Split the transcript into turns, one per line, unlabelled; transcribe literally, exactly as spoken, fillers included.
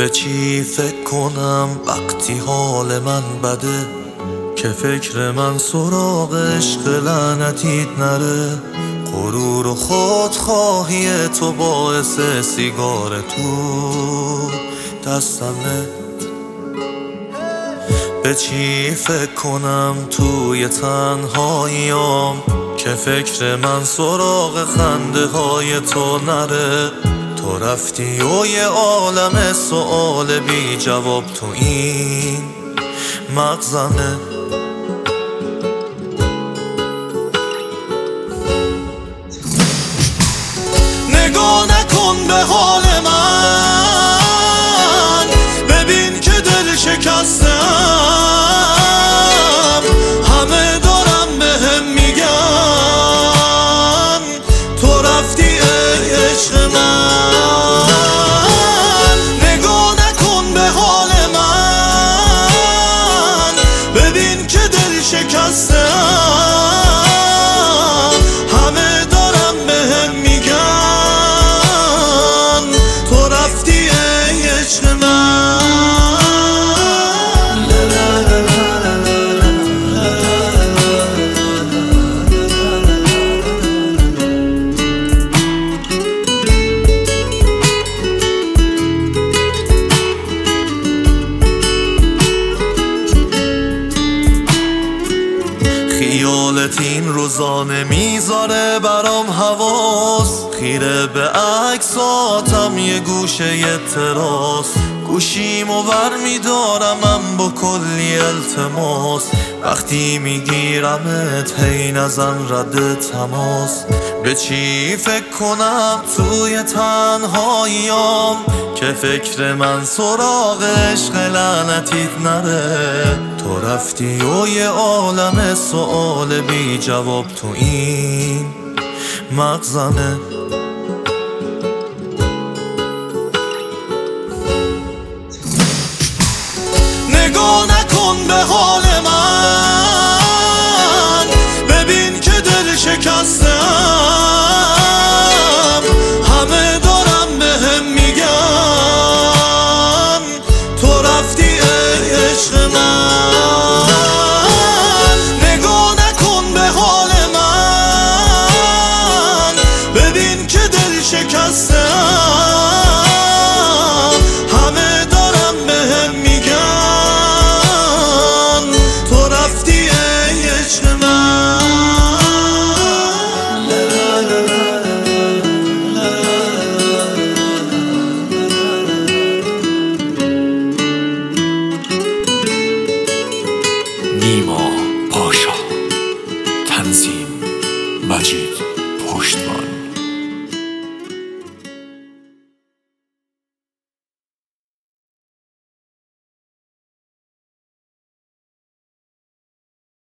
به چی فکر کنم وقتی حال من بده، که فکر من سراغ عشق لعنتیت نره. غرور و خودخواهی تو باعث سیگار تو دستمه. به چی فکر کنم توی تنهاییام، که فکر من سراغ خنده های تو نره. تو رفتی و یه عالم سؤال بی جواب تو این مغزمه. نگاه نکن به حال من، ببین که دل شکستم. همه دارم بهم میگن تو رفتی ای عشق من. نگاه نکن به حال من، ببین که دل شکستم. همه دارم بهم میگن تو رفتی ای عشق من. خیالت این روزانه میذاره برام حواس، خیره به عکساتم یه گوشه یه تراس. گوشیمو ور میدارمم با کلی التماس، وقتی میگیرمت هی نزن رد تماس. به چی فکر کنم توی تنهاییام، که فکر من سراغ عشق لعنتیت نره. تو رفتی و یه عالم سؤال بی جواب تو این مغزمه. نگاه نکن به حال من، ببین که دل شکستم.